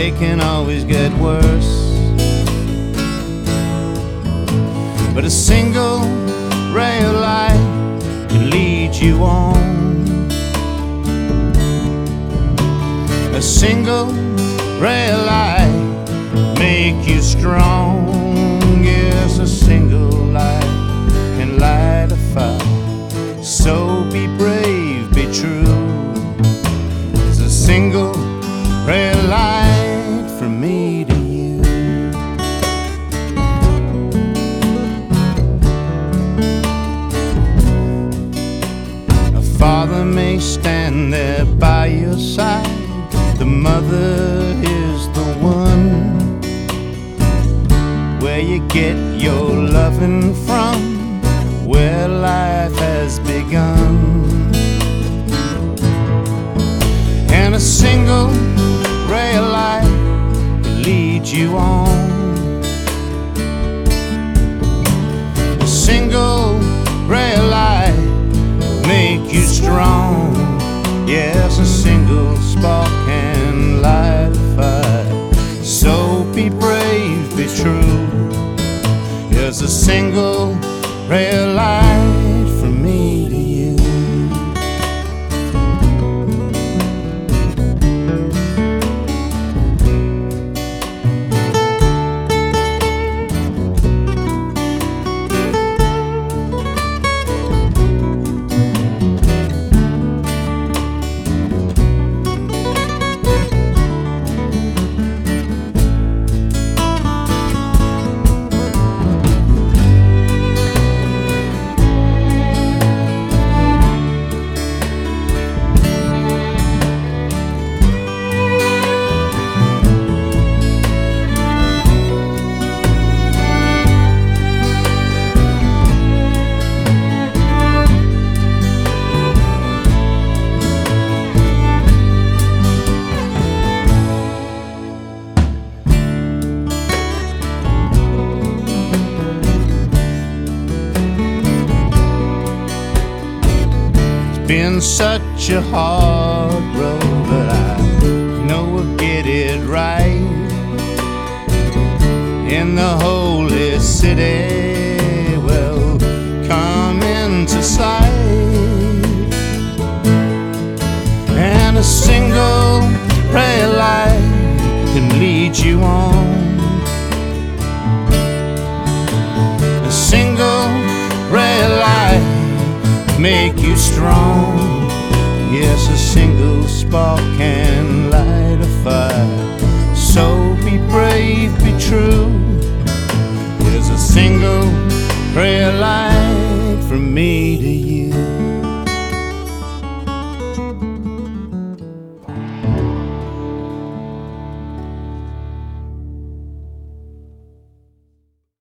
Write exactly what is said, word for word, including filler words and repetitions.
they can always get worse. But a single ray of light can lead you on. A single ray of light make you strong. Yes, a single light can light a fire. So be brave, be true. It's a single ray of light from me to you. A father may stand there by your side. The mother is the one where you get your loving from, where life has begun. And a single ray of light will lead you on. A single ray of light will make you strong. Yes, a single spark can light a fire. So be brave, be true. Yes, a single ray of light from me to you. Been such a hard road, but I know we'll get it right. In the holy city, we'll come into sight. And a single ray of light can lead you on. A single ray of light make you strong. Yes, a single spark can